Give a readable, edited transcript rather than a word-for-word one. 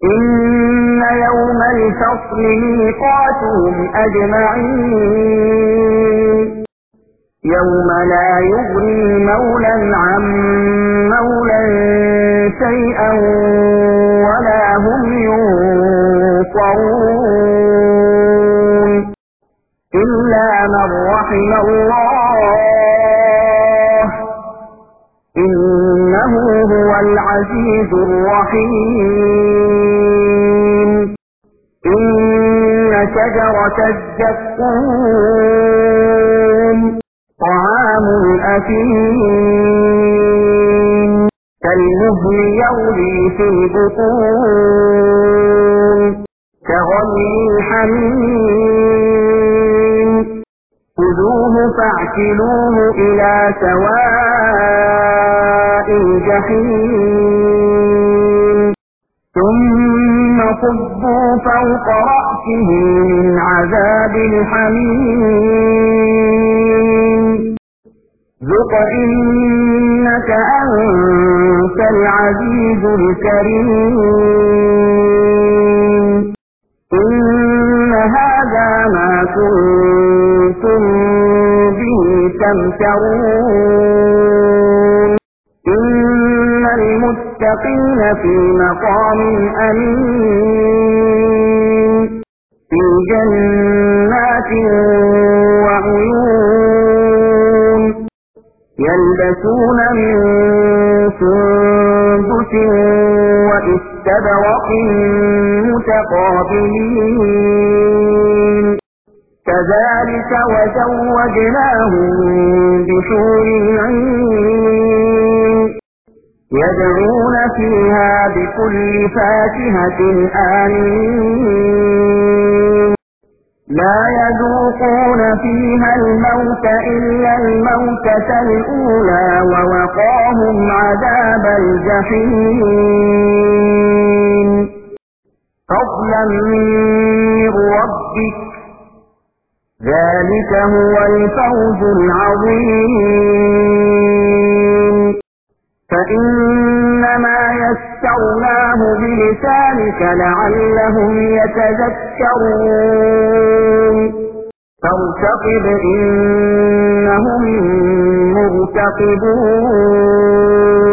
إن يوم الفصل ميقاتهم أجمعين يوم لا يغني مولى عن مولى شيئا ولا هم ينصرون إلا من رحم الله إنه هو العزيز الرحيم إن شجرة الزقوم طعام الأثيم كالمهل يغلي في البطون كغلي الحميم خذوه فاعتلوه إلى سواء الجحيم ثم صبوا فوق رأسه من عذاب الحميم ذق إنك أنت العزيز الكريم إن هذا ما كنتم به تمترون إن المتقين في مقام أمين في جنات وعيون يلبسون من سندس وإستبرق متقابلين كذلك وزوجناهم بحور عين يدعون فيها بكل فاكهة آمين لا يذوقون فيها الموت إلا الموتة الأولى ووقاهم عذاب الجحيم فضلا من ربك ذلك هو الفوز العظيم فإنما يسرناه بلسانك لعلهم يتذكرون فارتقب إنهم مرتقبون